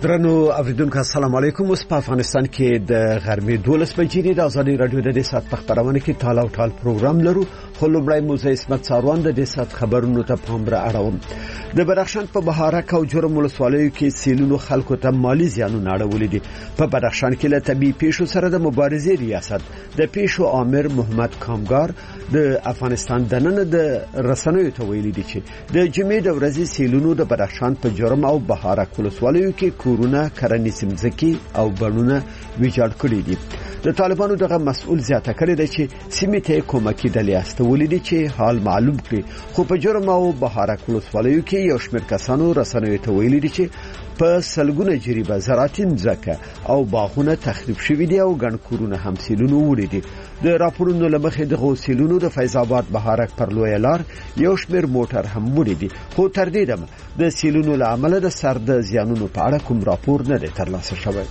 درنو اوریدونکو السلام علیکم. اوس په افغانستان کې د غرمې 12 بجې د آزادي رادیو د دې سات په خبرونه کې تاله او ټال پروګرام لرو. خو لومړی موزه اسمت ساروان د دې سات خبرونو ته پام را اړوم. د بدخشان په بهارک او جرم ولسوالیو کې سیلونو خلکو ته مالی زیانونه اړولې دي. په بدخشان کې له طبي پیښو سره د مبارزې ریاست د پیښو امیر محمد کامګار د افغانستان دننه د رسنیو ته ویلي دي چې د جمعې د ورځې سیلونو د بدخشان په جرم او بهارک ولسوالیو کې کورونه کرنیز مځکي او بڼونه ویجاړ کړي دي. د طالبانو دغه مسؤل زیاته کړی دی چې سیمې ته کومکی ډلې استولې دي چې حال معلوم کړي. خو په جرم او بهارک ولسوالیو کې یو شمېر کسانو رسنیو ته ویلي دي چې په سلګونه جریبه زراعتي مځکه او باغونه تخریب شوي دي او ګڼ کورونه هم سیلونو وړي دي. د راپورونو لمخې د سیلونو د فیض آباد بهارک پر لوی لار یو شمېر موټر هم وړي دي. خو تر دې دمه د سیلونو له امله د سر د زیانونو په اړه کوم راپور نه دی ترلاسه شوی.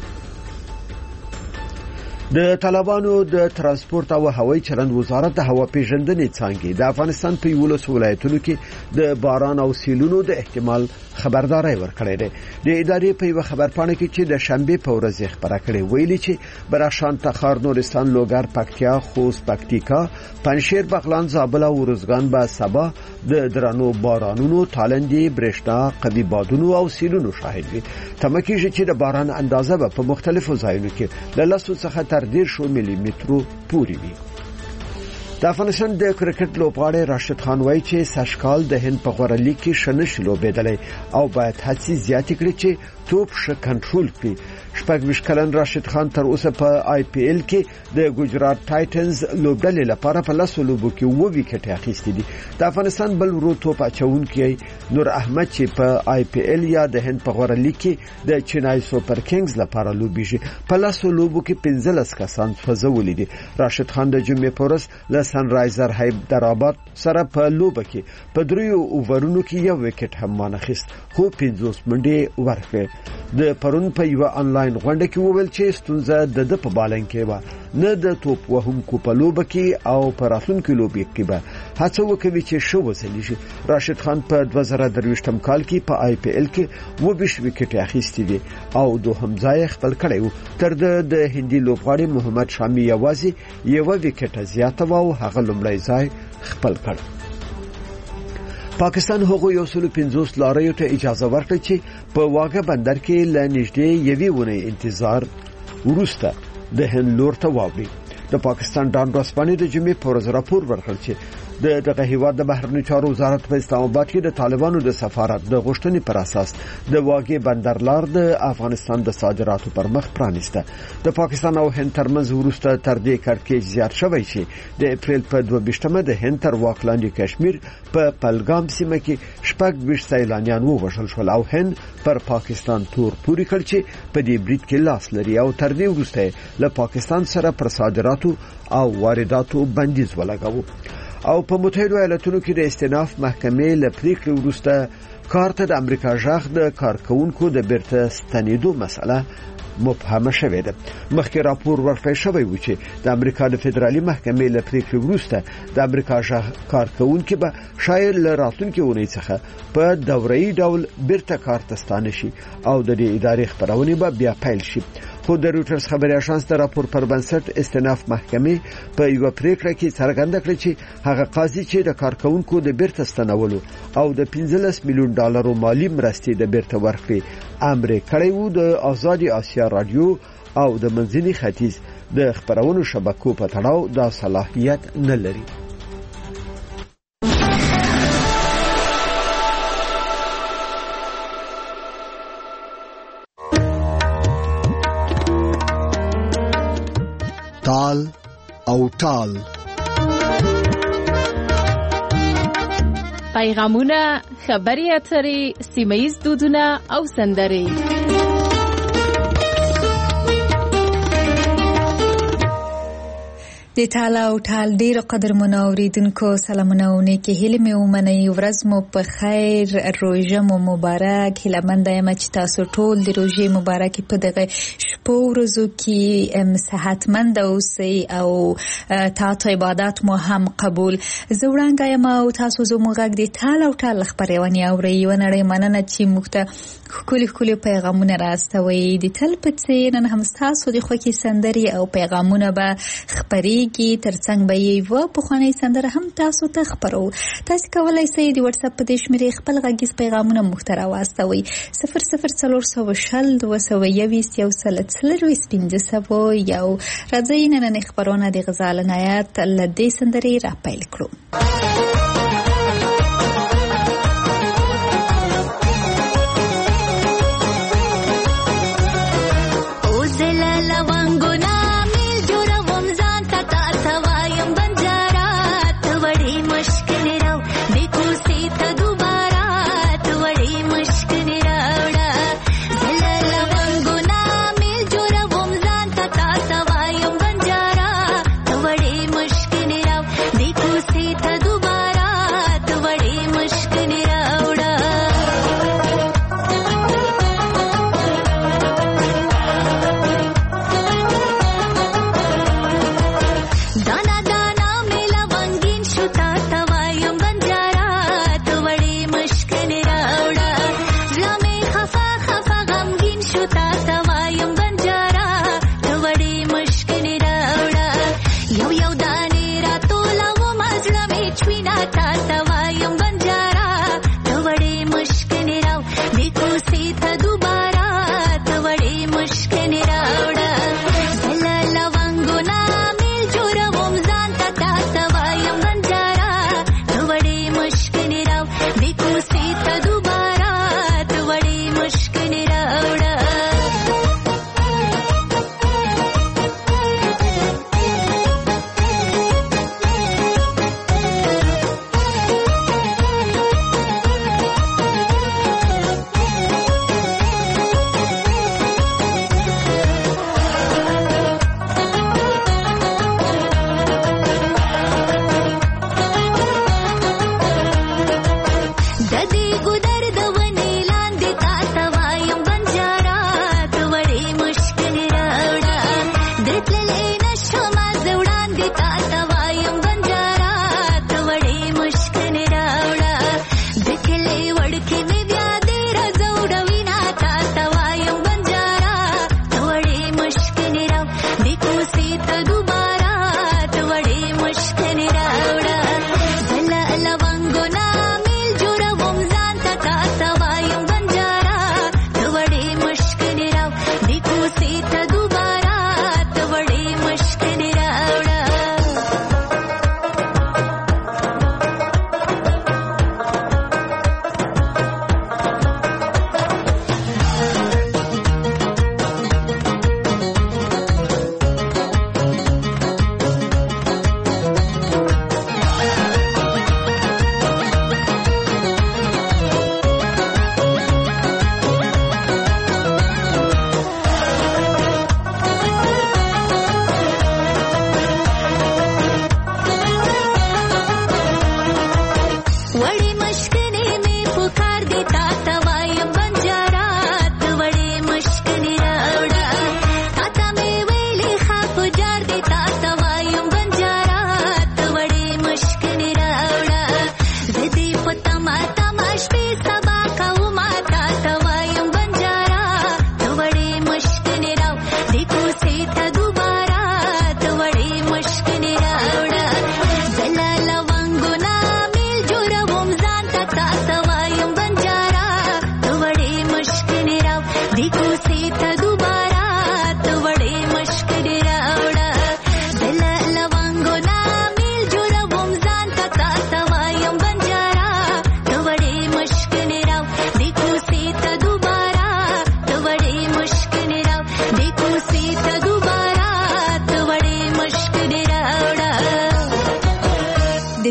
د طالبانو د ترانسپورت او هوایي چلند وزارت د هوا پیژندنې څانګې د افغانستان په 11 ولایتونو کې د باران او سیلونو د احتمال خبرداري ورکړې ده. د ادارې په یو خبرپاڼه کې چې د شنبه په ورځ خبره کړې ویلي چې بدخشان، تخار، نورستان، لوګر، پکتیا، خوست، پکتیکا، پنجشیر، بغلان، زابل او روزګان به سبا د درنو بارانونو، تالندې، برېښنا، قوي بادونو او سیلونو شاهد وي. تمکیږي چې د باران اندازه به په مختلفو ځایونو کې له 100 څخه تر 1.5 ملي مترو پورې وي. د افغانستان د کرکټ لوبغاړی راشد خان وایي چې سشکال د هند په غوړه لیګ کې شنش لوبېدلی او باید هڅې زیاتې کړي چې توپ ښه کنټرول کړي. 26 کلن راشد خان تر اوسه په آی پی ایل کې د ګجرات ټایټنز لوبډلې لپاره په 10 لوبو کې 2 وکټ اخیستي دي. د افغانستان بل ورو توپ اچونکي نور احمد چې په آی پی ایل یا د هند په غوړه لیګ کې د چنای سوپر کینګز لپاره لوبیږي په 10 لوبو کې 15 کسان فوزولي دي. راشد خان د جمعې په ورځ له سن رایزر حیدرآباد سره په لوبه کې په 3 اوورونو کې 1 وکټ هم مانخیست خو 50 منډې ورکړې. د پرون په یو انلاین غونډه کې وویل چې ستونزه د په بالنګ کې و نه د توپ وهونکو په لوبه کې او په راتلونکو لوبې کې به هڅه وکړي چې شو وسلیږي. راشد خان په 2023 کال کې په آی پی ایل کې 20 وکټ اخیستي دي او دوهم ځای خپل کړی و. تر د هندي لوبغاړي محمد شامی یوازې 1 وکټ زیاته و او هغه لومړی ځای خپل کړ. پاکستان هغه 150 لاریو ته اجازه ورکړه چې په واګه بندر کې لنیږدې یوې ونې انتظار ورسته د هند لور ته واوړي. د پاکستان ډان رسپانې د جمعې په ورځ راپور ورکړ چې دغه هیواد د بهرنیو چارو وزارت په اسلام آباد کې د طالبانو د سفارت د غوښتنې پر اساس د واګې بندرلار د افغانستان د صادراتو پر مخ پرانیسته. د پاکستان او هند ترمنځ ورسته تر دې کړکېچ زیات شوی چې د اپریل په 22مه د هند تر واک لاندې کشمیر په پلګام سیمه کې 26 سیلانیان ووژل شول او هند پر پاکستان تور پوری کړ چې په دې برید کې لاس لري او تر دې وروسته له پاکستان سره پر صادراتو او وارداتو بندیز ولګاوه. او په متحده ایالاتونو کې د استئناف محکمې له پریکړې وروسته کارته د امریکا ژغ د کارکونکو د بیرته ستنېدو مسله مبهمه شوې ده. مخکې راپور ورکړی شوی و چې د امریکا د فدرالي محکمې له پریکړې وروسته د امریکا ژغ کارکونکو به شاید له راتلونکي اونۍ څخه په دوره‌ای ډول بیرته کار ته ستانه شي او د دې ادارې خبرونه به بیا پیل شي. خو د روټرز خبري اژانس د راپور پر بنسټ استئناف محکمې په یو پریکړه کې څرګنده کړې چې هغه قاضي چې د کارکونکو د بیرته ستنولو او د 15 میلیون ډالرو مالی مرستې د بیرته ورکړې امر کړی و د آزادي آسیا رادیو او د منځني ختیځ د خبرونو شبکو په تړاو د صلاحیت نه لري. تال او ټال پیغامونه، خبري اترې، سیمه‌ییز دودونه او سندرې. د ټال او ټال ډیر قدرمنو اوریدونکو سلامونه او نیکی هیله مې ومنئ. ورځ مو په خیر، روژه مو مبارک. هیله مند یم چې تاسو ټول د روژې مبارکي په دغه شپو ورځو کې صحتمند اوسئ او تاسو عبادت مو هم قبول. زه وړاندې یم او تاسو زموږ غږ د ټال او ټال خبرونه اورئ. ونړۍ مننه چې موږ ته ښکلي پیغامونه راستوي. د تل په څیر نن هم تاسو د خوښي سندري او پیغامونه به خبري ترڅنګ به یو په خواني سندره هم تاسو ته خبرو. تاسو کولای شئ د واتس اپ په دې شمیرې خپل غږیز پیغامونه محتوا واستوي 00420 یو راځي نن خبرونه د غزال نایت لدې سندري را پیل کړو. देखो से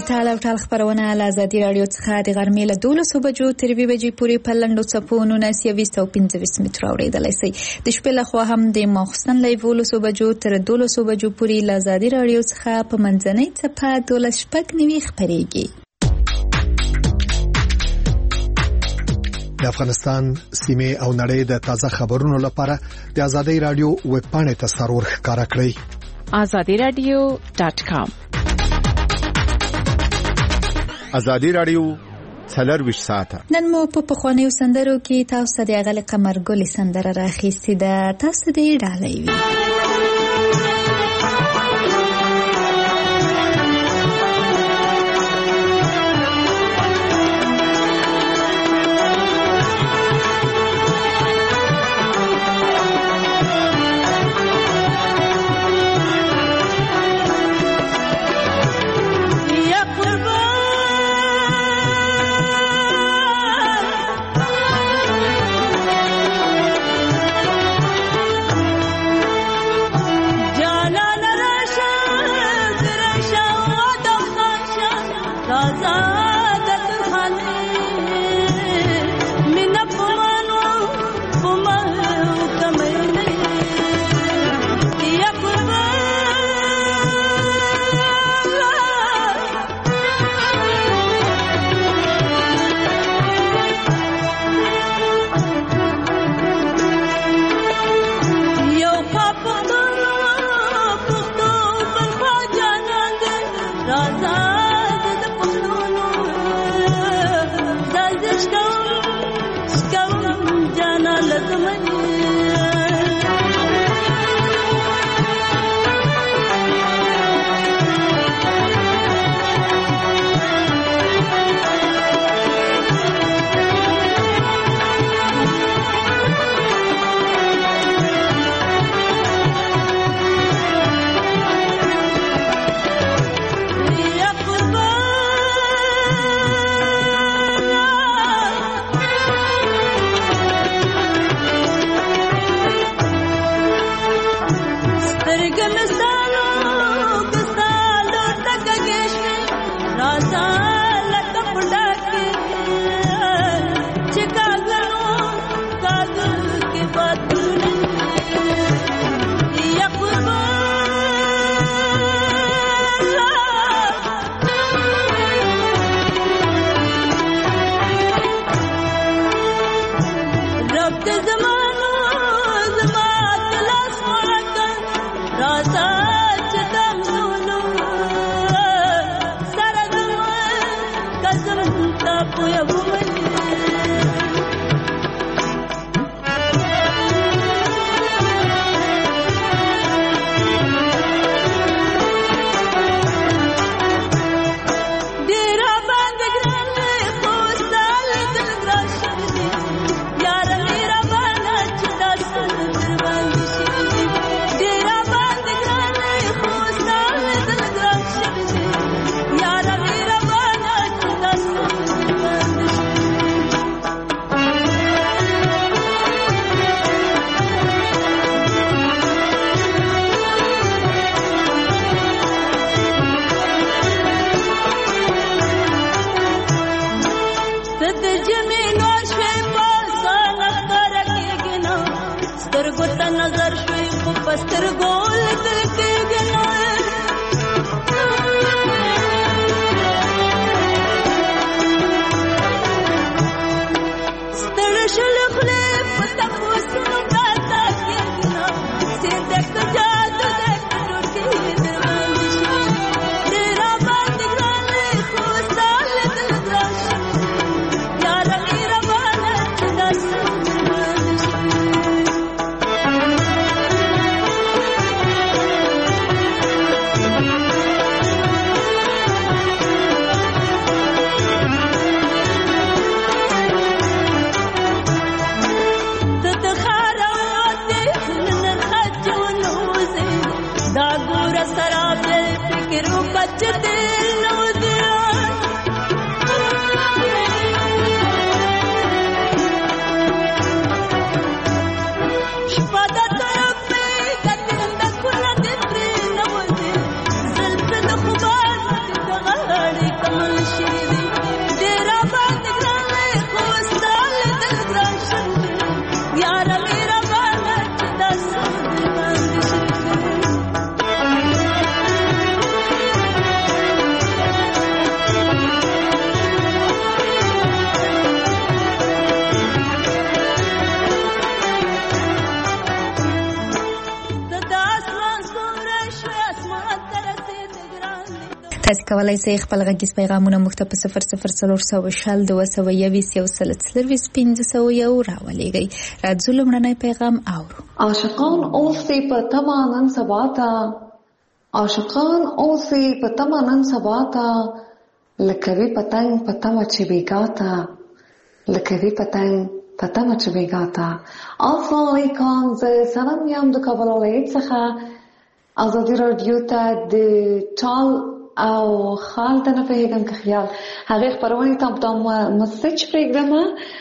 ټال او ټال خبرونه له ازادي راډیو څخه د غرمې له 12 بجو تر 2 بجې پورې په لنډو څپونو 2925 متر اورېدلای شئ. د شپې لخوا هم د ماخوستن له 12 بجو تر 12 بجو پورې له ازادي راډیو څخه په منځنۍ څپه 12:09 خبرېږي. د افغانستان سیمه او نړۍ د تازه خبرونو لپاره د ازادي راډیو ویب پاڼې ته سرور ښکارا کړئ. azadiradio.com. ازادي راډیو 24 ساعته. نن مو په پخوانیو سندرو کې تاسو د اغل قمر ګل سندره راخېستې ده. تاسو دې ډالۍ وي. تاسو کولای شئ خپل غږیز پیغامونه موږ ته په 00400 راولېږئ. راځو لومړنی پیغام اورو. عاشقان اوسې په تمه نن سبا ته، عاشقان اوسې په تمه نن سبا ته، لکوي پتنګ په تمه چې بیګا ته، لکوي پتنګ په تمه چې بیګا ته. السلام علیکم، زه سلام یم د کابل ولایت څخه. ازادي راډیو ته د ټال او خال ته نه پوهېږم که خیال هغې خپرونې ته دا مسج پرېږدم.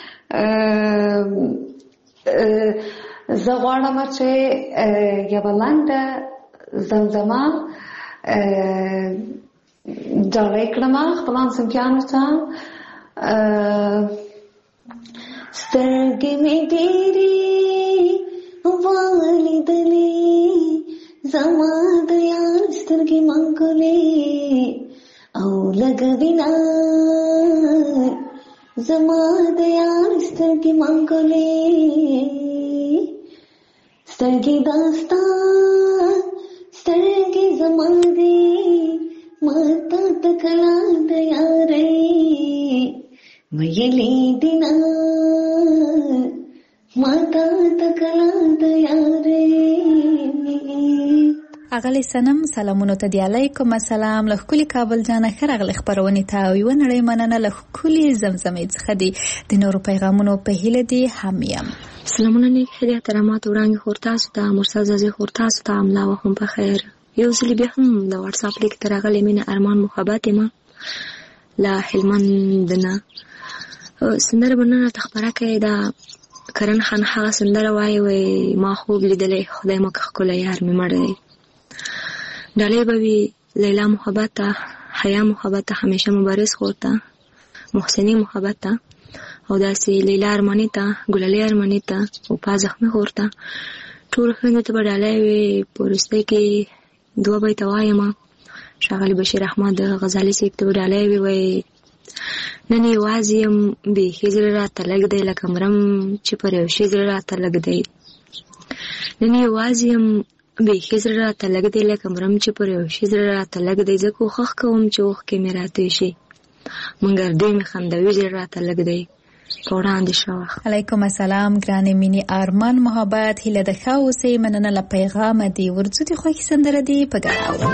زه غواړم چې یوه لنډه زمزمه ډالۍ کړم خپلو همصنفیانو ته. سترګې مې ډېرې ولیدلې، زما د یار سترګې منګولې او لږه وینا، زما د یار سترګې منګولې، سترګې داستا سترګې زما دي، ماته تکلا د یارې ویلې دینا، ماته تکلا د یارې. اغلی سنم سلامونو ته دی علیکم السلام له ښکلي کابل جانه ښه راغلې خپرونې ته او یوه نړۍ مننه له ښکلي زمزمې څخه دي. د نورو پیغامونو په هیله دي هم یم. سلامونه نیک هیلې احترامات وړاندې خور تاسو ته، مرسل زازې خور تاسو ته، املا وهم په خیر. یو ځلې بیا هم د واتساپ لیک ته راغلی مینه ارمان محبت یم له هلمند نه. سندره به نن راته خپره کوي دا کرن خان هغه سندره وایي وایي ما خوب لیدلی خدای مکه ښکلی یار مې مړ دی. ډالۍ به وي لیلا محبت ته، حیا محبت ته، همیشه مبارز خور ته، محسنی محبت ته، او داسې لیلا ارماني ته، ګلالۍ ارماني ته، او پا زخمي خور ته. ټولو خویندو ته به ډالۍ وي. په وروستۍ کې 2 بیته وایم. ښاغلي بشیر احمد غزالي صاحب ته به ډالۍ وي. وایي نن یوازې یم بیخي زړه راته لږ دی، لکه مرم چې پر یو شي زړه راته لږ دی. نن یوازې یم بیخي زړه راته لږ دی، لکه مرم چې پر یو شي زړه راته لږ دی. زه کوښښ کوم چې اوښکې مې راتوی شي، مګر دوی مې خندوي زړه راته لږ دی. په وړاندې شه وخت. علیکم السلام ګرانې مینې ارمان محبت هیله ده ښه اوسئ. مننه له پیغامه دي. ورځو دي خوښې سندره دي په ګډه اورو.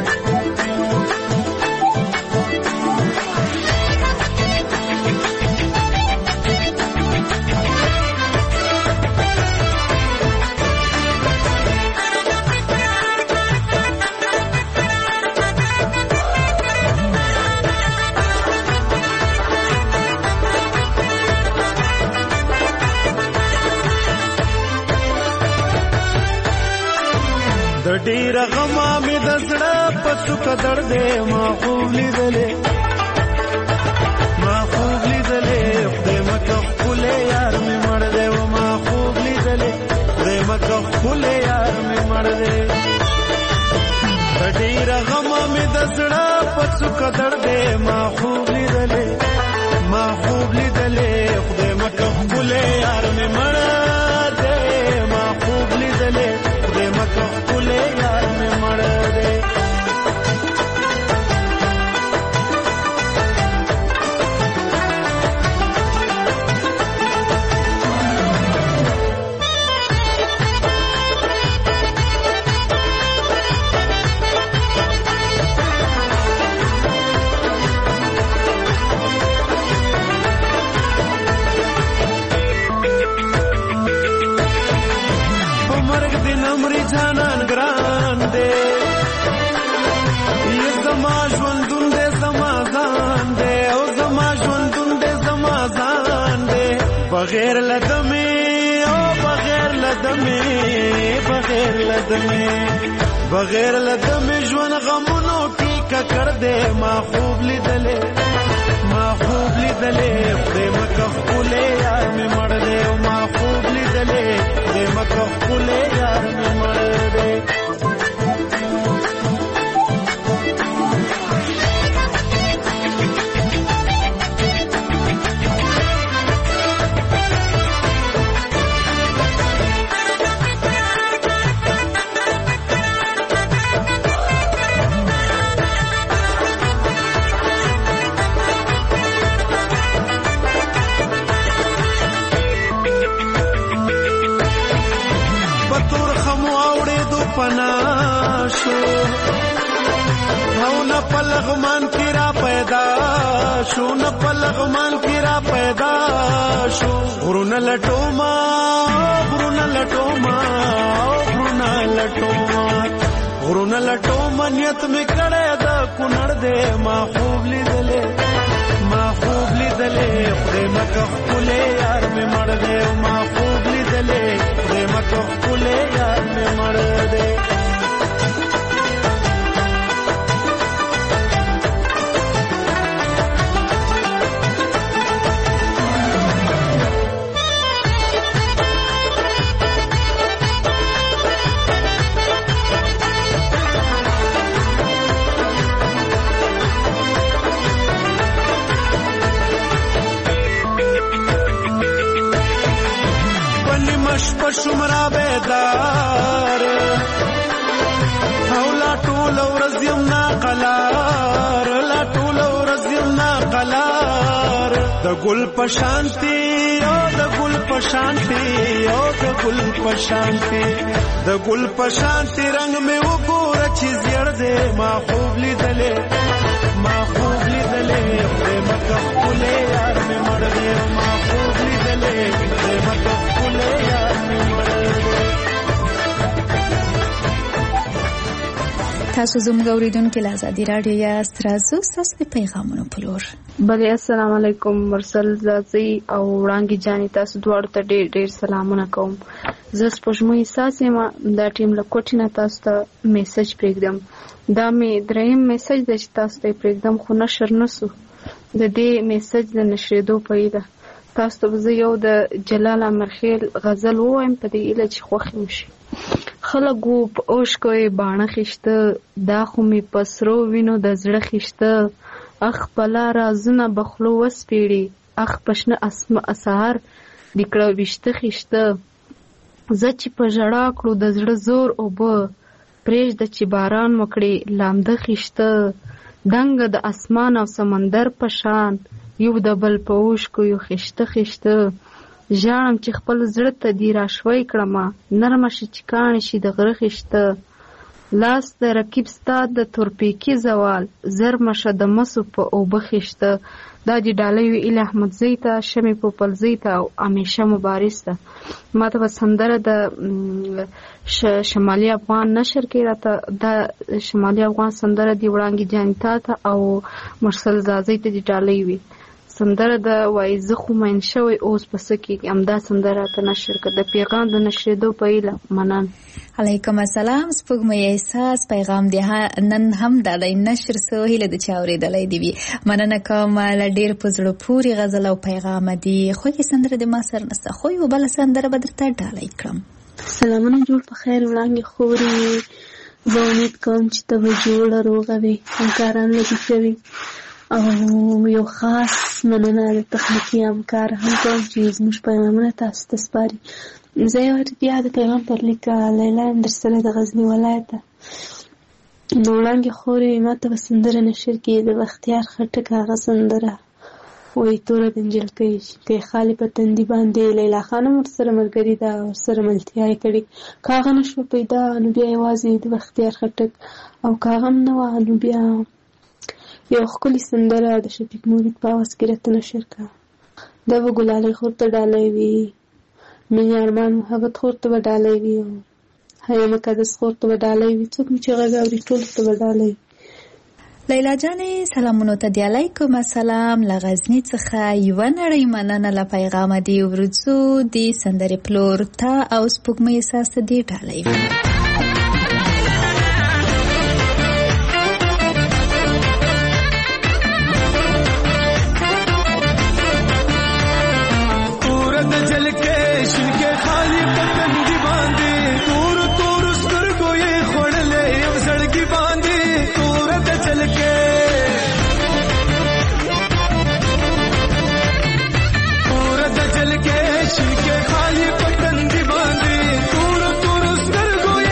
ډېر غما مې د زړه په څوکه دردې ما خوب لیدلې، ما خوب لیدلې خدای مکه ښکلی یار مې مړ دی، و ما خوب لیدلې خدای مکه ښکلی یار مې مړ دی. ډېر غما مې د زړه په څوکه دردې ما خوب لیدلې، ما خوب لیدلې خدای مکه ښکلی یار مې مړ دی، ما خوب لیدلې خدای مکه ښکلی یار مې مړ دی. جانان ګران دی یې زما ژوندون دی زما ځان دی او زما ژوندون دی زما ځان دی بغیر له دمې او بغیر له دمې بغیر له دمې بغیر له دمې ژوند غمونو کې ککړ دی ما خوب لیدلې ما خوب لیدلې خدای مکه ښکلی یار مې مړ دی او ما خوب لیدلې خدای مکه ښکلی یار مې مړ دی. پلغمان کی را پیدا شو نه پلغمان کی را پیدا شو غرون لټوما غرون لټوما نیت می کړه دا کونړ دې ما خوب لیدلې خدای مکه خپلې یار می مړ دې ما خوب لیدلې خدای مکه خپلې یار می مړ دې شمرا بیدار او لا ټول ورځ یم ناقلار د ګل پشانتی رنگ میں وګور چې زیړ دې ما خوب لیدلې خدای مکه خپلې یار مې مړ دې ما خوب لیدلې خدای مکه خپلې یار مې مړ دې. تاسو زموږ اوریدونکو له آزادي رادیو یاست. راځو ستاسو د پیغامونو په لور. بله السلام علیکم مرسل زازي او وړانګې جانې، تاسو دواړو ته ډېر ډېر سلامونه کوم. زه سپوږمۍ ساس یم دا ټیم له کوټې نه تاسو ته میسج پرېږدم. دا مې درېیم میسج دی چې تاسو ته یې پرېږدم خو نشر نه سو. د دې میسج د نشرېدو په هیله تاسو ته به زه یو د جلال امرخیل غزل ووایم په دې هیله چې خوښ مو شي. خلک وو په اوښکو یې باڼه خیشته، دا خو مې په سرو وینو د زړه خیشته. اخ پلا رازونه بخلو وسپېړي، اخ پشنه سهار دې کړه ویشته خیشته. زه چې په ژړا کړو د زړه زور اوبه، پرېږده چې باران وکړي لامده خیشته. دنګه د اسمان او سمندر په شان، یو د بل په اوښکو یو خیشته خیشته. ژاړم چې خپل زړه ته دې راشوی کړمه، نرمه شي چې کاڼې شي د غره خیشته. لاس د رقیب ستا د تورپیکي زوال، زرمه شه د مسو په اوبه خیشته. دا دې ډالۍ وي ایله احمدزۍ ته، شمې پوپلزۍ ته او همیشه مبارز ته. ما ته به سندره د شمالي افغان نشر کې راته دا شمالي افغان سندره دی وړانګې جانې تا ته او مرسل زازۍ ته دې ډالۍ وي. سندره د وایي زه خو مین شوی اوس په څه کېږي، همدا سندره ته نشر کړه. د پیغام د نشرېدو په هیله منن. علیکم السلام سپوږمۍ احساس، پیغام دی نن هم ډالۍ نشر سو، هیله د چا اورېدلی دی وي. مننه کوم له ډېر په زړه پورې غزل او پیغام دی. خوږې سندره د ما سره نسته، خو یو بله سندره به درته ډالۍ کړم. سلامونه جوړ په خیر وړانګې خورې، زه امید کوم چې ته به جوړه روغه وې، همکاران لږ کوي او یو خاص مننه د تخنیکي همکار هم کوم چې زموږ پیغامونه تاسو ته سپاري. زه یو بیا د پیغام پر لیک لیلا یم در سره د غزني ولایته. نو وړانګې خورې ما ته به سندره نشر کړي د بختیار خټک هغه سندره وایي توره د نجلکۍ شینکۍ خالي په تندي باندې. لیلا خانم ورسره ملګري ده، ورسره ملتیا یې کړې. که هغه نه شوه پیدا نو بیا یوازې د بختیار خټک، او که هغه هم نه وه نو بیا یو ښکلې سندره د شفیق مرید په اواز کې راته نشر کړه. دا به ګلالۍ خور ته ډالۍ وي، مینې ارمان محبت خور ته به ډالۍ وي، حیا مقدس خور ته به ډالۍ وي. څوک مې چې غږ اوري ټولو ته به ډالۍ وي. لیلا جانې سلامونو ته دی علیکم السلام له غزني څخه یوه نړۍ مننه له پیغامه دی. ورځو د سندرې پلور ته او سپوږمۍ احساس ته دی ډالۍ وي. के खाली पतंग बांधे, तूर तूर स्कर गोए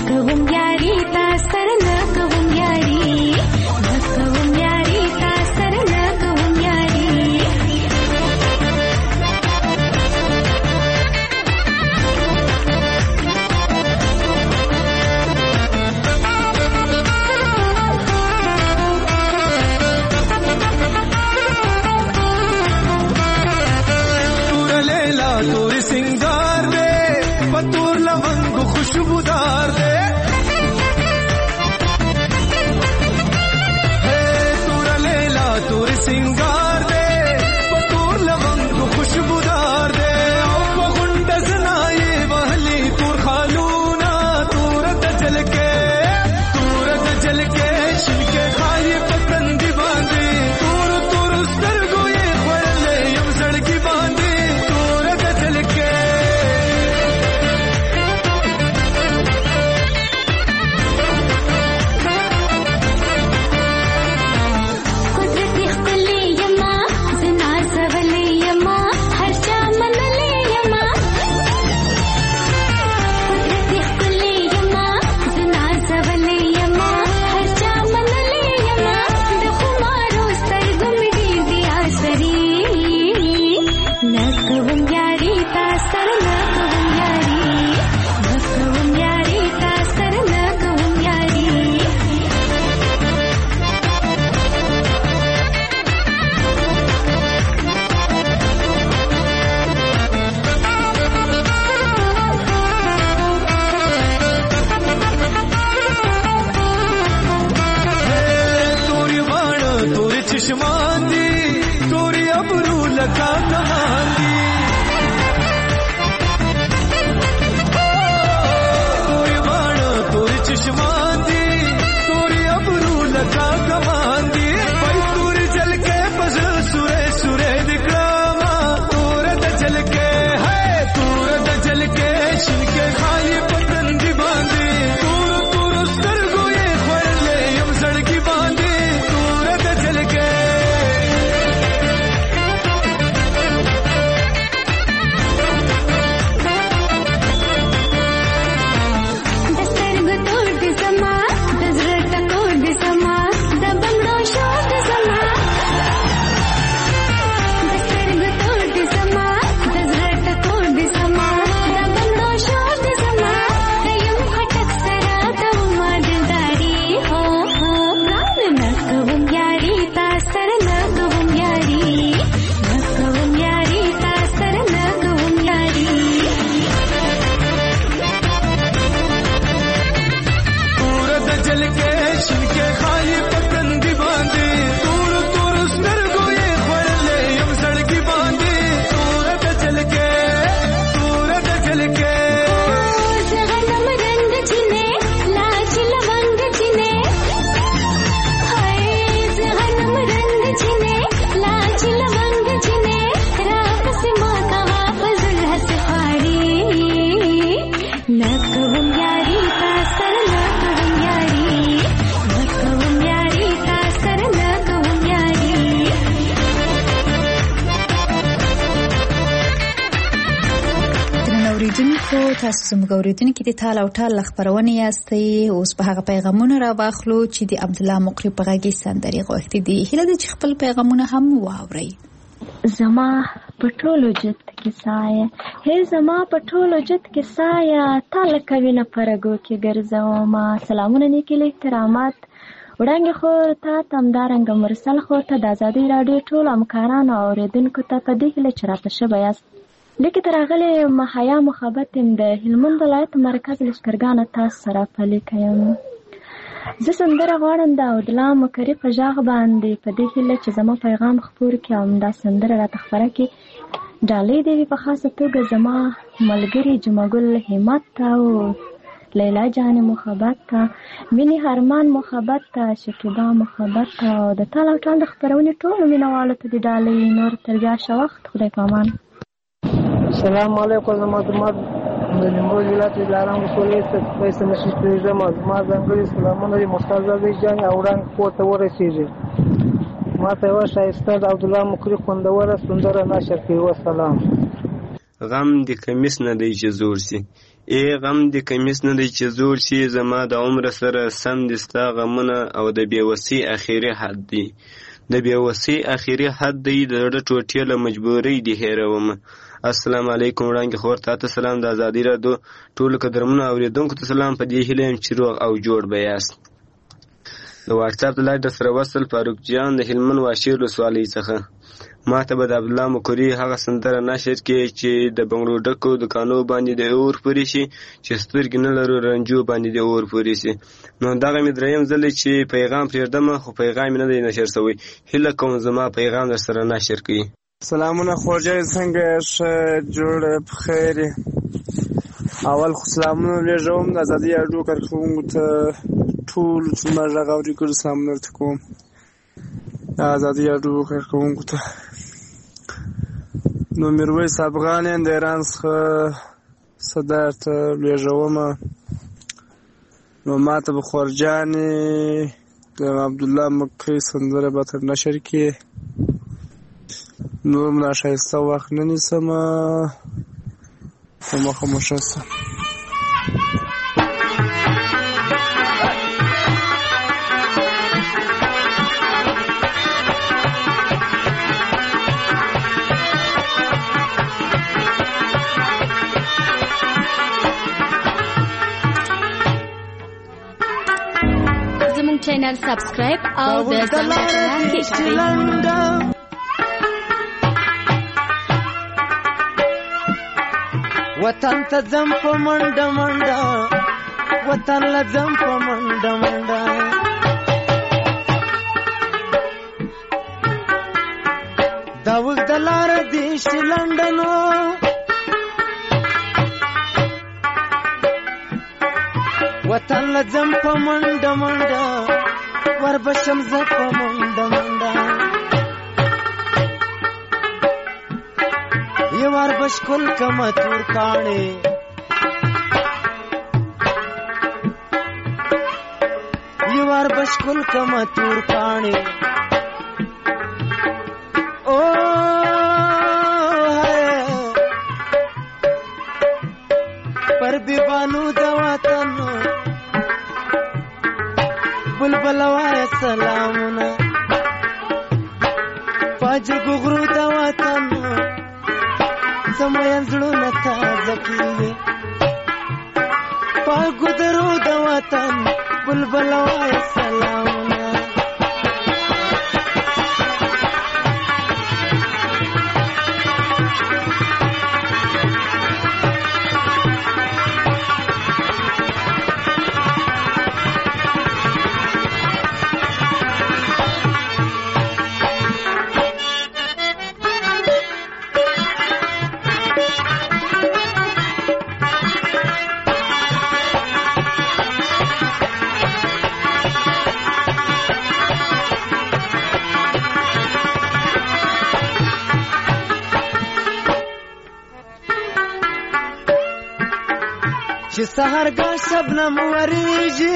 نکوم یاری تا سر نکوم یاری نکوم یاری تا سر نکوم یاری तोर सिंगार दे पतूर लवंग खुशबूदार दे तोर लेला तोर सिंगार दे पतूर लवंग खुशबूदार दे गुंड जनाए वहली तोर खालूना तोर दजल के शिनके खाई पतंगी बांधे तोर सरगो ये खोले यम सड़की बांधे تاسو زموږ اوریدونکو د تال او ټال خبرونه یاستئ. اوس په هغه پیغامونه را واخلو چې د عبد الله مقری په غږی سندري غوښتي دي. هله د خپل پیغامونه هم واوري. زما پټولو جت کې سایه هي زما پټولو جت کې سایه تال کوي نه پرګو کې ګرځوما. سلامونه نیکي احترامات وړاندې خو ته تمدارنګ مرسل خو ته د ازادي رادیو ټول همکارانو اوریدونکو ته په دې کې چرته شبیاست لیکي ترغله محیا محبت د هلمند ولایت مرکز لشکرګان تاسو سره پلي کوم. زه سندره غواړم د عبدالله مقری په ژغ باندې په دې هیله چې زما پیغام خپور کړم. دا سندره راته خبره کې ډالۍ دی په خاصه توګه زما ملګری جمعګل همت او لیلا جان محبت ته مینی هرمان محبت ته شکیبا محبت ته او د تال او ټال خبرونه ټول مینوالو ته د ډالۍ نور تر بیا وخت خدای پامان. السلام علیکم زما د نیمروز ولایت دلارام ولسوالۍ څخه فیصل نشیش پرېږدم. زما ځانګړي سلامونه دي مرتضی زوی جان او وړاندې کور ته ورسېږي. ما ته یوه ښایسته د عبدالله مقری خوندوره سندره نشر کړي. وسلام. غم د کمیس نه دی چې زوړ سي غم د کمیس نه دی چې زوړ سي زما د عمر سره سم دي ستا غمونه او د بېوسۍ اخري حد دی د بېوسۍ اخري حد دی د زړه ټوټې له مجبورۍ دې هېرومه. السلام علیکم وړانګې خور تاته سلام د ازادي راډیو ټولو قدرمنو اورېدونکو ته سلام په دې هیله یم چې روغ او جوړ به یاست. د واټساپ د لایډ در سره وصل فاروق جان د هلمند واشیر ولسوالۍ څخه ما ته به د عبدالله مکري هغه سندره نشر کې چې د بنګړو ډکو دکانو باندې د اور پورې شي چې سترګې نه لرو رنجو باندې د اور پورې شي. نو دغه مې دریم ځل چې پیغام پرېږدم خو پیغام نه دی نشر شوی. هیله کوم زما پیغام در سره نشر کړي. سلامونه خورجای څنګه ښه جوړ په خیر. اول خو سلامونه لېږم د ازادي راډیو کارکوونکو ته ټول چې ما غږ اوري ګل سلامونه درته کوم د ازادي راډیو کارکوونکو ته. نو میرویس افغان د ایران څخه صدر ته لېږم. نو ما ته به خورجانې د عبدالله مکۍ سندره به تر نشر کې نور ملا ښایسته وخت نه نیسم په مخه مو ښه شه. زموږ چینل سبسکرایب او د زنګ کلیک کړئ. وطن ته ځم په منډه منډه وطن له ځم په منډه منډه دا اوږده لاره دې شي لنډنو وطن له ځم په منډه منډه وربشم زه په منډه منډه یوار بشکل کما تور کاڼې یوار بشکل کما تور کاڼې او پر بیبانو د وطن بلبل وای سلامونه پاجګو غرو د وطن زمین زړونه تازه کیږي پاګو درو د وطن بلبل وای سلامونه چې سحرګاه شبنم وریږي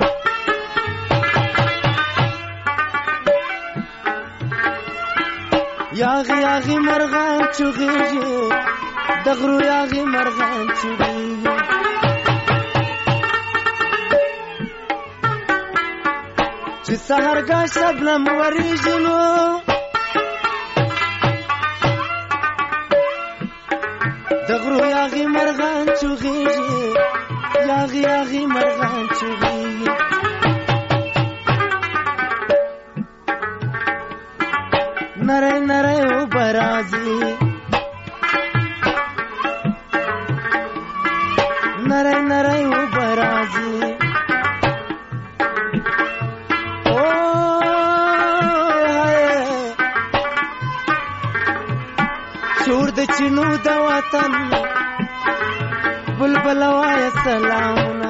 یاغي یاغي مرغان چغېږي د غرو یاغي مرغان چغېږي چې سحرګاه شبنم وریږي نو د غرو یاغي مرغان چغېږي یاغي یاغي مرغان چغېږي نری نری اوبه راځي نری نری اوبه راځي شور د چینو د وطن بلبل وای سلامونه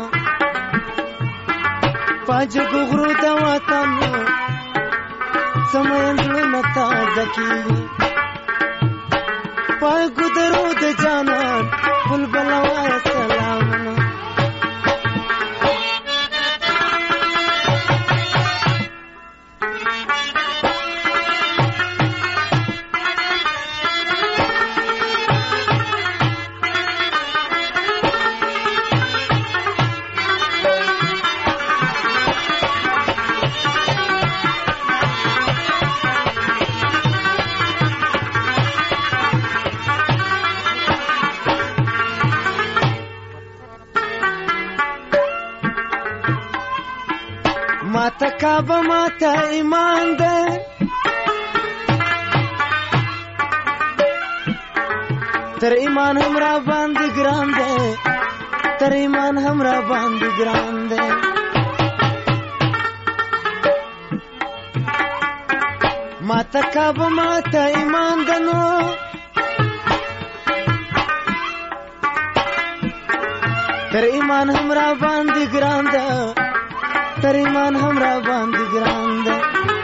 پاجګو غرو د وطن زمین زړونه تازه کیږي پاګو درو د جانان بلبل وای سلامونه ماته کعبه ماته ایمان ده تر ایمان هم را باندې ګران ده تر ایمان هم را باندې ګران ده ماته کعبه ماته ایمان ده نو تر ایمان هم را باندې ګران ده تر ایمان هم را باندې ګران ده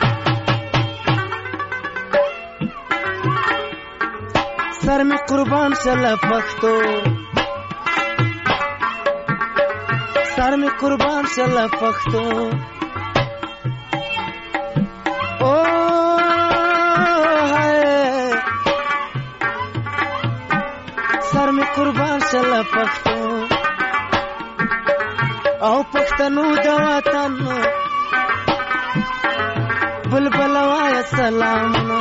سر می قربان شله پښتو سر می قربان شله پښتو او هاي سر می قربان شله پښتو او پښتنو د وطن بلبل وای سلامونه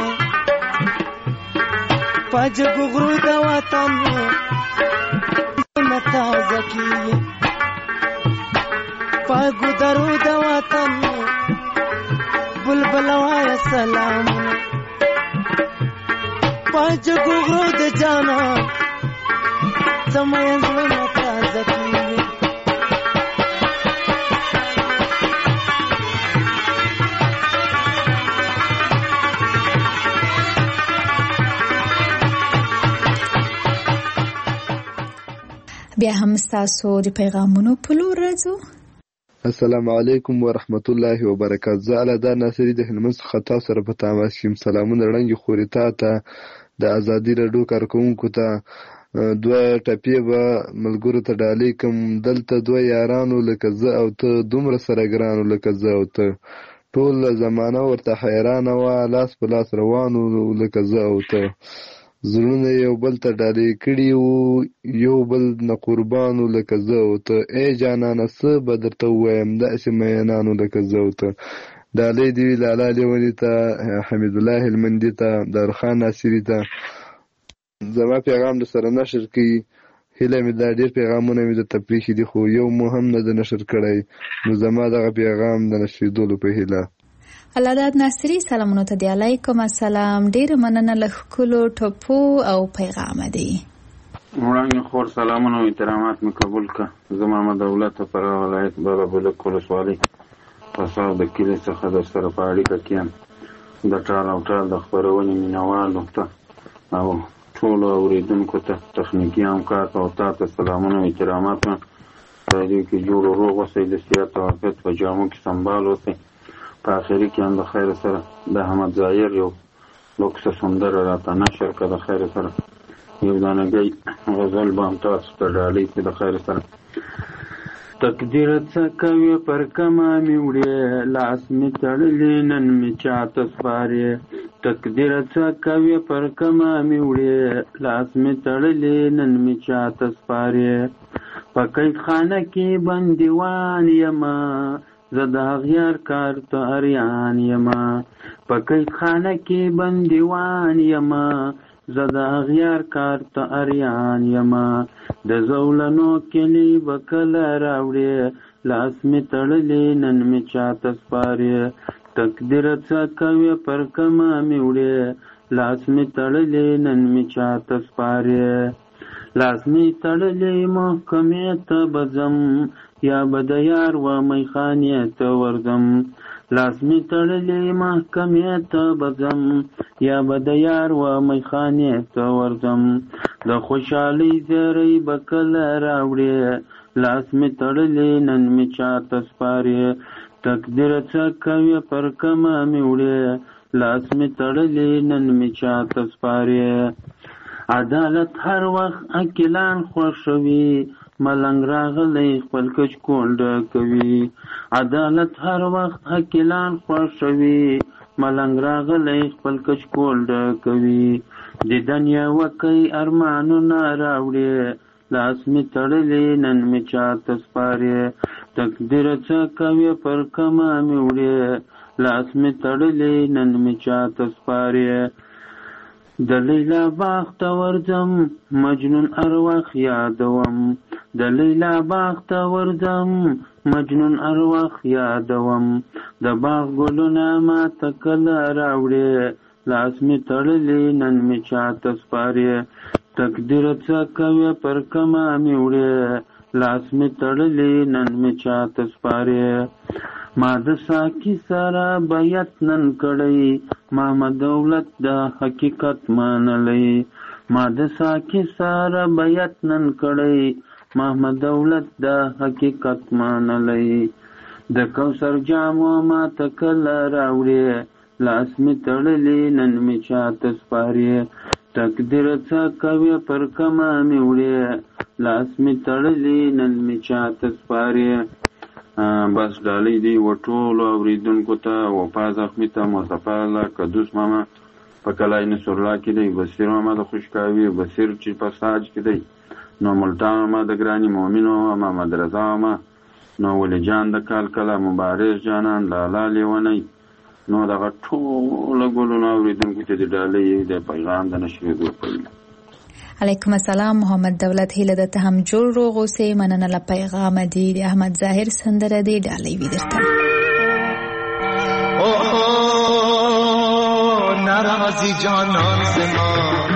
پاجګو غرو د وطن متا زکی پاګو درو د وطن بلبل وای سلامونه پاجګو غرو د جانا سمې زړه متا زکی بیا هم تاسو د پیغامونو په لور راځو. السلام علیکم ورحمت الله وبرکاته. زه الادا ناصری د هلمند څخه تاسو سره په تماس یم. سلامونه وړاندې خوري ته د ازادي رادیو کارکونکو ته دوه ټپې به ملګرو ته ډالۍ کوم. دلته دوه یارانو لکه زه او ته دومره سره ګرانو لکه زه او ته ټول زمانه ورته حیرانه وه لاس په لاس روانو لکه زه او ته زړونه یو بل ته ډالۍ کړي وو یو بل نه قربانو لکه زه او ته ای جانانه څه به درته ووایم داسې مینانو لکه زه او ته ډالۍ دې وي لالا لیوني ته حمید الله هلمندي ته دارخان ناصري ته زما پیغام در سره نشر کړي. هیله مې دا ډېر پیغامونه مې درته پرېښي دي خو یو مو هم نه ده نشر کړی نو زما دغه پیغام د نشریدلو په هیله. الاداد ناصری سلامونه ته دی. علیکم السلام. ډیر مننه له ښکلو ټپو او پیغام دی. وړاندې خور سلامونه او احترامات مې قبول کړه. زه محمد دولت فرغ ولایت بابا بلک ولسوالۍ پساو د کلي څخه در سره په اړیکه کې یم. د ټال او ټال د خپرونې مینوالو ته او ټولو اورېدونکو ته تخنیکي همکار ته او تا ته سلامونه او احترامات مې راډیو کې جوړ او روغ اوسئ د صحت او عافیت په جامو کې سنبال اوسئ. په آخري کې هم د خیر سره د احمد ظاهر یو لوکسه سندره راته نشر کړه. د خیر سره یو دانګۍ غزل به هم تاسو ته ډالۍ کړي د خیر سره. تقدیر څه کوي پر کمه مې وړې لاس مې تړلی نن مې چاته سپارې. تقدیر څه کوي پر کمه مې وړې لاس مې تړلی نن مې چاته سپارې. په قید خانه کې بندیوان یمه زه د اغیار کار ته اریان یمه. په قید خانه کې بندیوان یمه زه د اغیار کار ته اریان یمه. د زولنو کلی به کله راوړې لاس مې تړلی نن مې چاته سپارې. تقدیر څه کوي پر کمه مې وړې لاس مې تړلی نن مې چاته سپارې. لاس مې تړلی محکمې ته به ځم یا به د یار و میخانې ته ورځم. لاس مې تړلی محکمې ته به ځم یا به د یار و میخانې ته ورځم. د خوشحالۍ زیری به کله راوړې لاس مې تړلی نن مې چاته سپارې. تقدیر څه کوي پر کمه مې وړې لاس مې تړلی نن مې چاته سپارې. عدالت هر وخت عاقلان خوښوي ملنګ راغلی خپل کچ کول ډکوي. عدالت هر وخت عاقلان خوښوي ملنګ راغلی خپل کچ کول ډکوي. د دنیا وکی ارمانونه راوړې لاس مې تړلی نن مې چاته سپارې. تقدیر څه کوي پر کمه مې وړې لاس مې تړلی نن مې چاته سپارې. د لیلا باغ ته ورځم مجنون ارواح یادوم د لیلا باغ ته ورځم مجنون ارواح یادوم د باغ ګلونه ماته کله راوړې لاس مې تړلې نن مې چاته سپارې تقدیر څه کوي پر کما مې وړې لاس مې تړلې نن مې چاته سپارې ما د ساقي سره بیعت نن کړی ما دولت د حقیقت منلی ما د ساقي سره بیعت نن کړی ما دولت د حقیقت منلی د کوثر جامو ما ته کله راوړې لاس مې تړلې نن مې چاته سپارې تقدیر څه کوي پر کما مې وړې لاس مې تړلې نن مې چاته سپارې بس ډالۍ دی و ټولو اورېدونکو ته وفا زخمي ته مصطفی الله قدوس ماما په کلای نصرالله کې دی بصیر ماما د خوشکاوي بصیر چې په ساج کې دی نو ملتان ماما د ګراني مؤمنو محمد رضا ماما نو ولی جان د کالکله مبارز جانان لالا لیونی نو دغه ټوله ګلونه اورېدونکو ته د ډالۍ د پیغام د نشریدو پیل علیکم السلام محمد دولت هیله ده ته هم جوړ روغ اوسې مننه له پیغام دی د احمد ظاهر سندره دی ډالۍ وي درته ناراضی جانان زما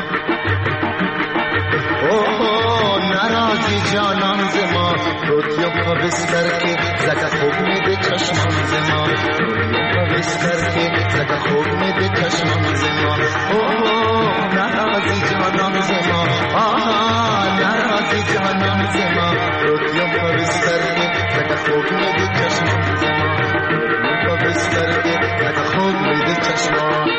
ناراضی جانان زما روتیم په بستر کې زکه خوب مې د چشمان زما روتیم په بستر کې زکه خوب مې د چشمان زما ناراضی جانان زما ناراضی جانان زما روتیم په بستر کې زکه خوب مې د چشمان زما روتیم په بستر کې زکه خوب مې د چشمان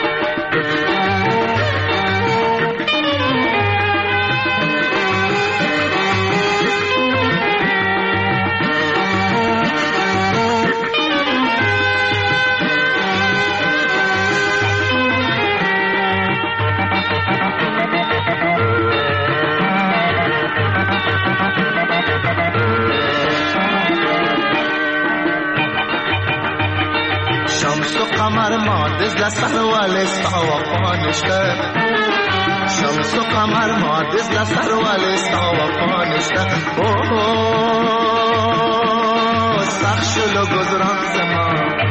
قمر ما دزل سروال ستا وفا نشته شمس و قمر ما دزل سروال ستا وفا نشته سخت شلو گذران زما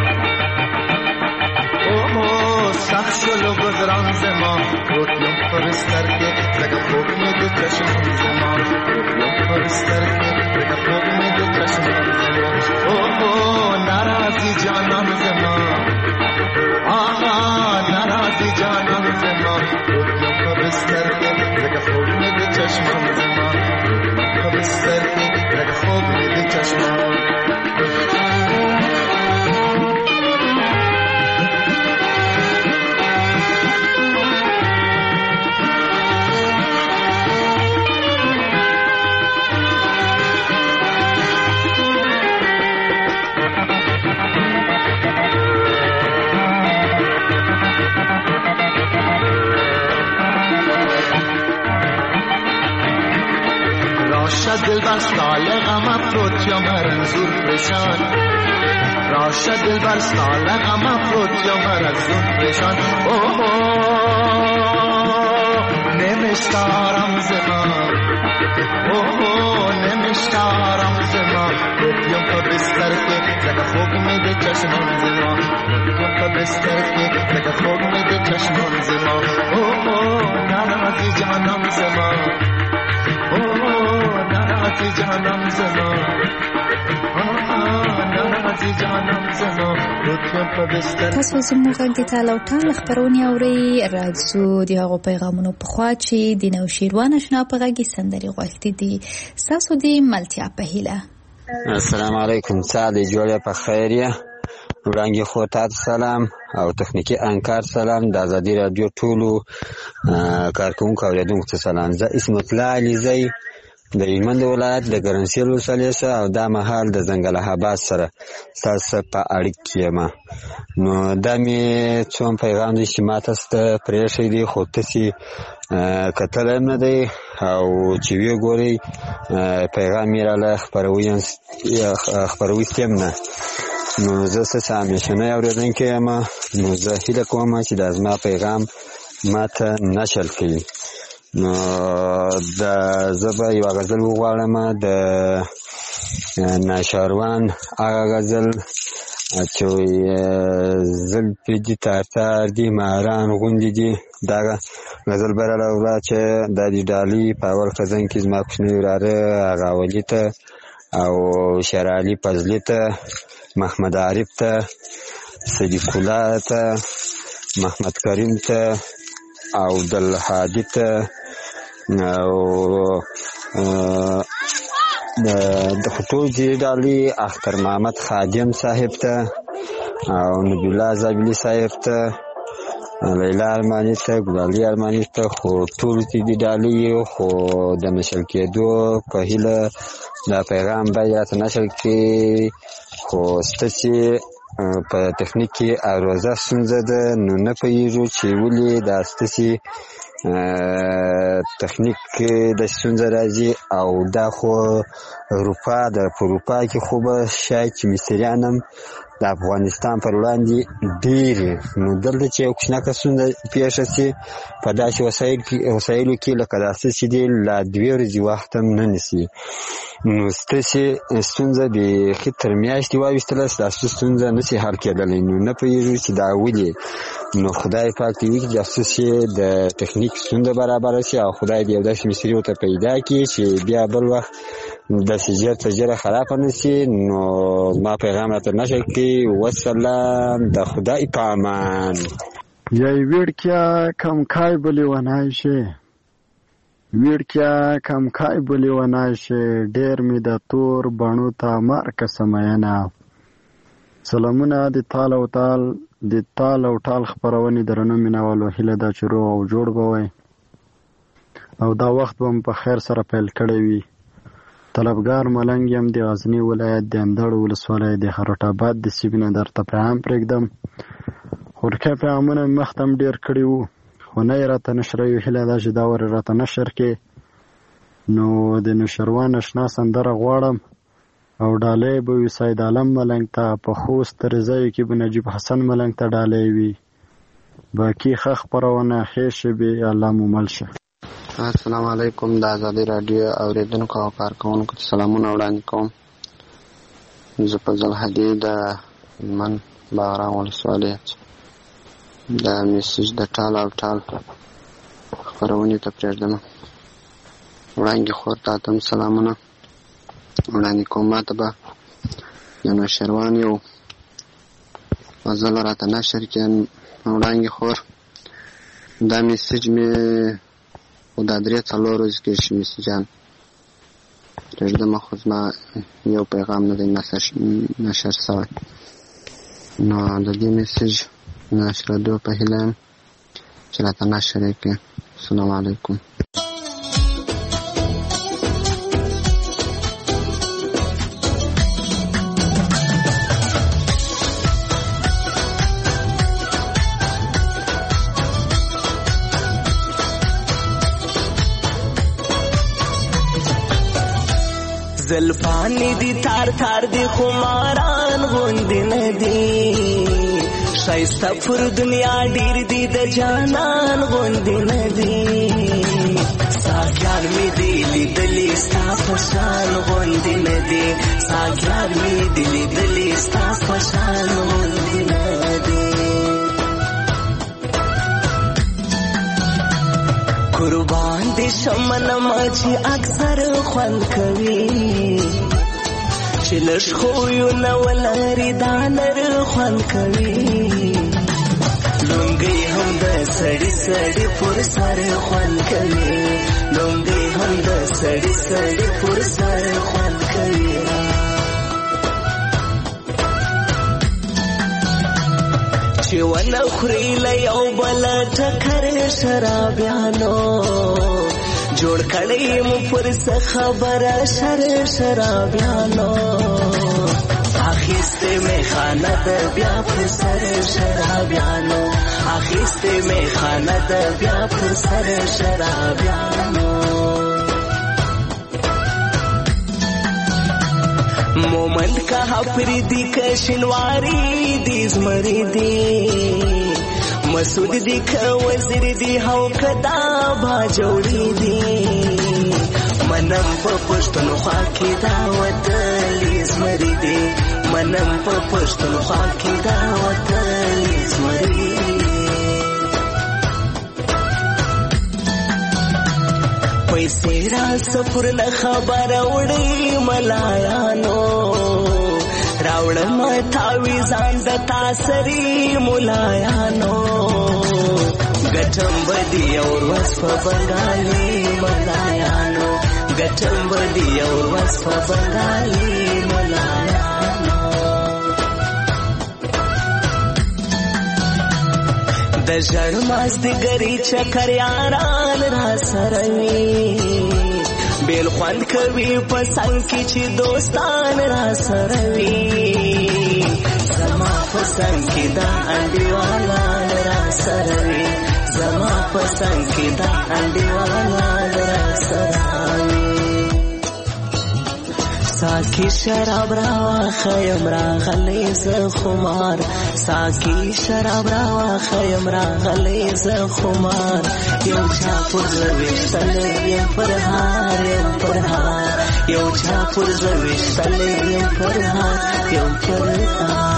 سخت شلو گذران زما روتیم پرستر که لگه خوب می ده چشمان زما روتیم پرستر که لگه خوب می ده چشمان زما ناراضی جانان زما ناراضی جانان زما روتیم پرستر که لگه خوب می ده چشمان زما روتیم پرستر که لگه خوب می ده چشمان دل بر سال غم افروت یا مرزور پریشان راشه دل بر سال غم افروت یا مرزور پریشان نمیشتارم زمان نمیشتارم زمان روپیم پا بستر که لگه خوب میده چشمان زمان روپیم پا بستر که لگه خوب میده چشمان زمان ناراضی جانم زمان ناراضی جانم زما ناراضی جانم زما روتیم په بستر تاسو زموږ غږ د تاله او ټال خبرونه اوري راځو د هغو پیغامونو په خوا چې د نوشیروان آشنا په غږ سندري غوښتي دي تاسو د ملتیا په هیله السلام علیکم ساده جوړه په خیریه وړاندې خو تاسو سلام او تخنیکی انکار سلام د ازادي رادیو ټولو کارکونکو اوریدونکو ته سلام زه اسمت الله علیزی د هلمند ولایت د ګرنسیل ولسوالۍ او د مهال د ځنګل آباد سره تاسو په اړیکه یم نو دا می څوم پیغام دي چې ماته ست پرېښی دی خو تاسو کتل نه دی او چې وی ګوري پیغام یې را خبروي ستم نه نو زه څه همیشنه اوریدونکو یم نو زه هیله کوم چې د ازما پیغام ماته نشل کړي نو زه به یوه غزل وغواړم د ناشاروان هغه غزل چې زلفې دي تار دي ماران غوندې دي. دا غزل به راله وړه چې دا د ډالۍ په اول خزان کې زما کوچنی وراره هغه اولي ته او شرعلي فضلي ته محمد عارف ته صدیق الله ته محمد کریم ته او دلهادي ته او د ټول دې ډالۍ اختر محمد خادم صاحب ته او نبی الله زابلي صاحب ته لیلا ارماني ته ګلالي ارماني ته خو ټول دې ډالۍ خو د نشر کېدو په هیله دا پیغام باید راته نشر کړي خو ستاسې په تخنیک کې اروزه ستونزه ده نو نه پوهېږو چې ولې دا ستاسې تخنیک د ستونزه راځي او دا خو اروپا په اروپا کې خو به شاید چې مصریان هم د افغانستان پر وړاندې ډېرې نو دلته چې یو کوچنکه ستونزه پېښه شي په داسې وسایلو کې لکه داسې چې دی لا 2 ورځې وخت هم نه نیسي نو ستاسې ستونزه بیخي تر میاشتې واویستله ستاسو ستونزه نشي حل کېدلی نو نه پوهېږو چې دا ولې نو خدای پاک دې وکړي چې ستاسې د تخنیک ستونزه برابره شي او خدای دې یو داسې مصري ورته پیدا کړي چې بیا بل وخت داسې ژر تر ژره خرابه نه شي نو ما پیغام راته نشر کړي وسلام د خدای په امان. یای ویړکیا کم کای بلی ونای شي ویړکیا کم کای بلی ونای شي ډېر مې د تور بڼو ته مارکه سمینا. سلامونه د تال او ټال خپرونې درنو مینوالو هیله ده چې روغ او جوړ به وئ او دا وخت به په خیر سره پیل کړی وي. طلبګار ملنګ یم د غزني ولایت د اندړ ولسوالۍ د خروټ آباد د سیمې نه درته پیغام پرېږدم. خورکه پیغامونه مې مخته هم ډېر کړي وو خو نه یې راته نشروي. هیله ده چې دا ور راته نشر کې نو د نوشروان اشنا سندره غواړم او ډالۍ به وي سید عالم ملنګ ته په خوست رضایو کې به نجیب حسن ملنګ ته ډالۍ وي. باقي ښه خپرونه ښې شبې الله مو مل شه. السلام علیکم د ازادي راډیو اوریدونکو او کارکوونکو ته سلامونه وړاندې کوم. زه فضل هدي د هلمند بغرام ولسوالۍ د میسج د ټال او ټال خپرونې ته پرېږدم. وړانګې خور ته هم سلامونه وړاندې کوم. ما ته به د نوشروان یو غزل راته نشر کړي وړانګې خور. دا میسج مې خو دا 3-4 ورځې کې شي میسجان پرېږدم خو زما یو پیغام نه دی نشر شوی نو د دې میسج نشرېدو په هیله یم چې راته نشر یې کړي. السلام علیکم. زلفانی دی تار تار دی خماران غوندی ندی شایسته پر دنیا ډیر دی د جانان غوندی ندی ساګیان می دی لیدلی ستا پشان غوندی ندی ساګیان می دی لیدلی ستا پشان غوندی ندی قربان دي شمن ماچی اکثر خوند کوي چې لږ خو یو نه ولري دا نر خوند کوي لونګي هم د سړی سړی پر سر خوند کوي لونګي هم د سړی سړی پر سر خوند کوي چې ونه خوري له یو بل ټکر شرابیانو جوړ کړی مو پر څه خبره شرابیانو اخیسته می خانه د بیا پر سر شرابیانو اخیسته می خانه د بیا پر سر شرابیانو مومند کا پریدی کشنواری دی زمری دی مسعود دی که وزیر دی هو کدا با جوړی دی منم په پښتونخوا کې دا وطن زمری دی منم په پښتونخوا کې دا وطن زمری پیسې را سفر نه خبر وړي ملایانو راوړم تاویزان د تاسری ملایانو ګټم بدی اور وس په بنگالي ملایانو ګټم بدی اور وس په بنگالي ملایانو د ژړ ماز د ګری چکر یاران را سره وي بیل خوند کوي په څنګ کې چې دوستان را سره وي زما په څنګ کې دا انډیوالان را سره وي زما په څنګ کې دا انډیوالان را سره وي ساکی شراب راواخیم راغلی زه خمار ساکی شراب راواخیم راغلی زه خمار یو چا پر زړه ویشتلی یم پر هار یم پر هار یو چا پر زړه ویشتلی یم پر هار یم پر هار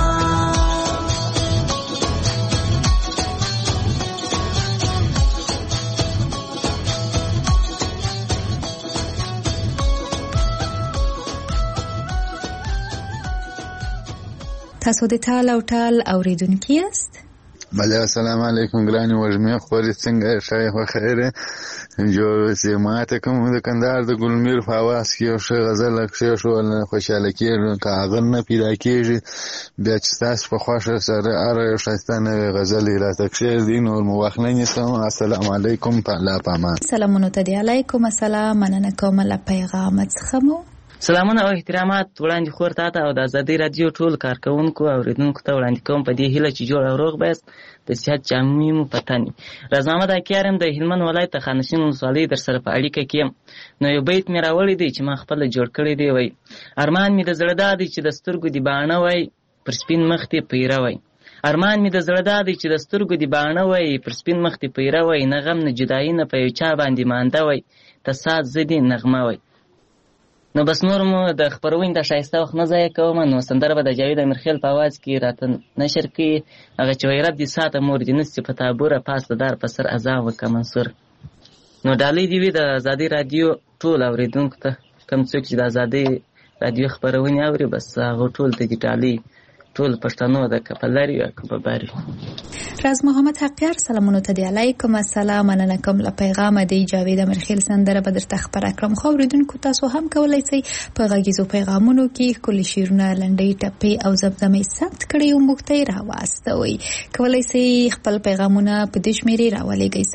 تاسو د ټال او ټال اوریدونکي یاست بله السلام علیکم ګرانې وږمې خورې څنګه ښه په خیره جوړ اوسې ماته کوم د کندهار د ګلمیر په اواز کې یو ښه غزل کښېښول خوشحاله کېږم که هغه نه پیدا کېږي بیا چې ستاسو په خوښه سره هر یو ښایسته نوې غزل یې راته کښېږدي نور مو وخت نه نیسم السلام علیکم په الله پامان سلامونه ته دی علیکم السلام مننه کوم له پیغامت څخه مو سلامونه او احترامات وړاندې خور ته او د ازادي رادیو ټول کارکونکو او اوریدونکو ته وړاندې کوم په دې هیله چې جوړ او روغ بایست د صحت جامې مو پتني راز محمد اکیارم د هلمند ولایت خانشین ولسوالۍ در سره په اړیکه کې نو یو بیت مې راوړی دی چې ما خپل جوړ کړی دی وای ارمان مې د زړه دی چې د سترګو دی باڼه وای پر سپین مخ ته پیره وای ارمان مې د زړه دی چې د سترګو دی باڼه وای پر سپین مخ ته پیره وای نه غم نه جدایي نه په یو چا باندې مانده وای تصاد زدي نغمه وای نو بس نور مو د خبرونې د ښایسته وخت نه ضایع کوم نو سندره به د جاوید امیرخیل په اواز کې راته نشر کړي هغه چې وایي رب دې ساته مور دې نستې په تابوره پاس د دار په سر اذان وکړه منصور نو ډالۍ دې وي د ازادي رادیو ټول اوریدونکو ته کوم څوک چې د ازادي رادیو خبرونې اوري بس هغه ټول ته دې ډالۍ ټول پښتنو د کپلاري او کباباري راز محمد حقیار سلامونه ته دی علیکم السلام مننه کوم له پیغام دی جاوید امیرخیل سندره به درته خبر کړم خو اوریدونکو تاسو هم کولای شئ په غږیزو پیغامونو کې کلی شیرونه لنډۍ ټپې او زمزمې ثبت کړئ او موږ ته راواستوئ کولای شئ خپل پیغامونه په دې شمیرې راولېږئ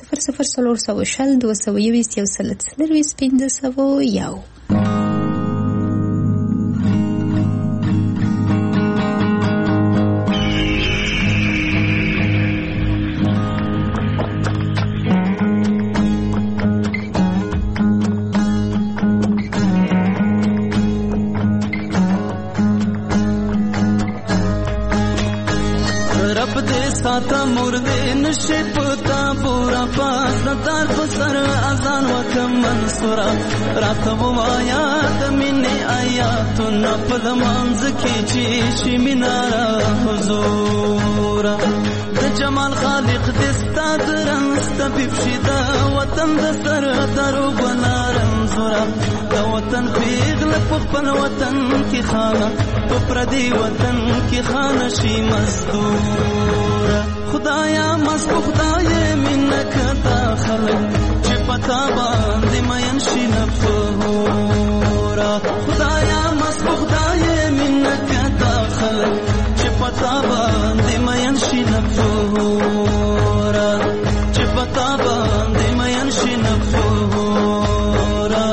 00320 تا مرده نشی پتا پورا پاس ندار پسر ازان وکم منصورا راتب آیات منی آیاتون پد منزکی چیشی منارا حضورا د جمال خالق دستا درنست بفشدا وطن دسر درو بنارم زورا د وطن پیغل پخپل وطن کی خانه پردی وطن کی خانه شی مزدورا خدایا مست خدای منک داخل چې پتا باندې مین شي نفورا خدایا مست خدای منک داخل چې پتا باندې مین شي نفورا چې پتا باندې مین شي نفورا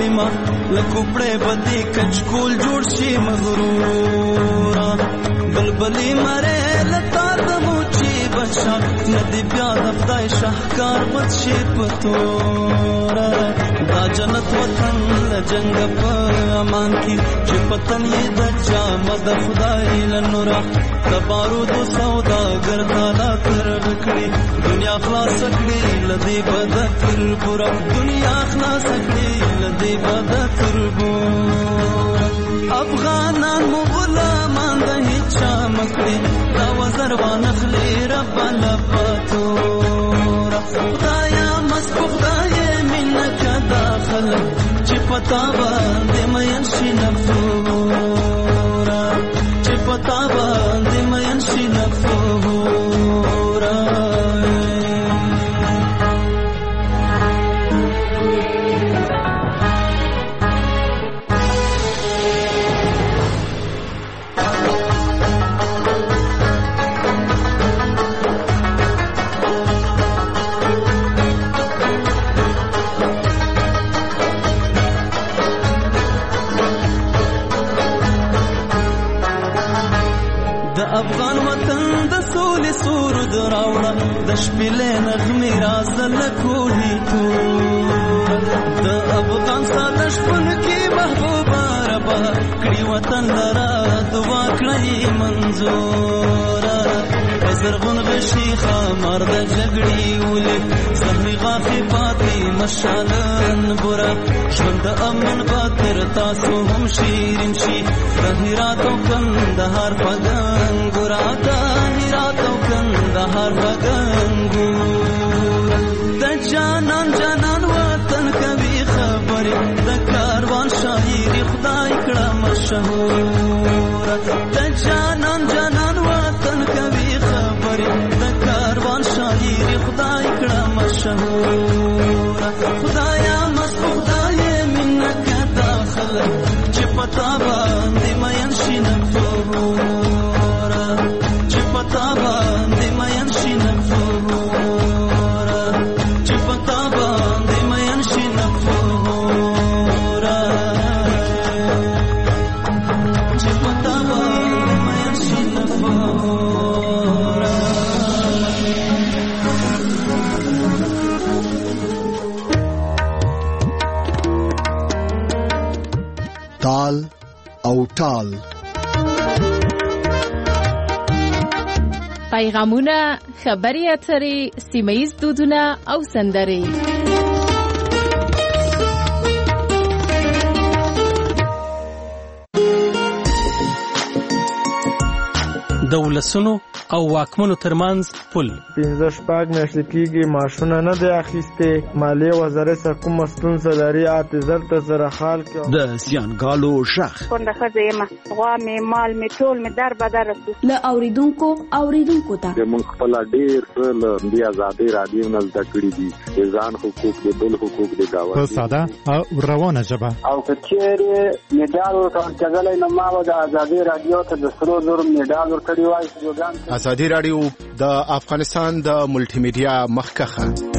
ما لکوپړې بدی کچکول جوړ شي مغرورا بلبلی مره لتار د موچی بچا ندی بیا د خدای شاهکار بد شي پتورا دا جنت وطن لجنګ په امان کی چې پتن یې د چا مد خدای لنورا د بارود سودا ګرځالا تر وکړي دنیا خلاص کړي لدی بد تر پورا دنیا خلاص کړي لدی بد تر پورا افغانان مو غلامان د هیڅ مکړي دا وزر وانخلي رب لپاتورا خدایا مسبو خدای منک داخل چې پتا باندې مین شي نفورا چې پتا باندې مین شي نفورا افغان وطن د سولې سرود راوړه د شپېلې نغمې رازه له کوهي تور د افغان ساده شپون کې محبوبه ربه کړي وطن لره دعا کړئ منظوره په زرغون غشي خامار د جګړې ولې زخمي غاښې پاتې مشالن بوره ژوند د امن خاطر تاسو هم شیرین شي د هرات او کندهار په ګنګوره د هرات او کندهار په ګنګوره د جانان جانان وطن کوي خبرې د کاروان شاعري خدای کړه مشهوره د جانان جانان وطن کوي خبرې د کاروان شاعري خدای کړه مشهوره خدایا مسبو خدای منک داخل چې پتا باندې مین شي نفورا چې پتا باندې مین شي نفورا چې پتا باندې مین شي نفورا چې پتا باندې مین شي نفورا تال او ټال پیغامونه، خبري اترې، سیمه‌ییز دودونه او سندرې. د ولسونو او واکمنو ترمنځ پل 15 میاشتې کېږي معاشونه نه دی اخیستې مالیې وزارت سره کومه ستونزه لري اعتذار ته سره حال کې د زیانګالو شخ کونډه ښځه یم غوا مې مال مې ټول مې در بدر رسو له اوریدونکو ته موږ خپل ډېر څه له دې ازادۍ راډیو نه زده کړي دي د ځان حقوق د بل حقوق د گاونډي په ساده او روانه ژبه او که چیرې میډال ورکول کېدلی نو ما به د ازادۍ راډیو ته د سرو زرو میډال ورکړی وای. ازادي راډیو د افغانستان د ملټي میډیا مخکخه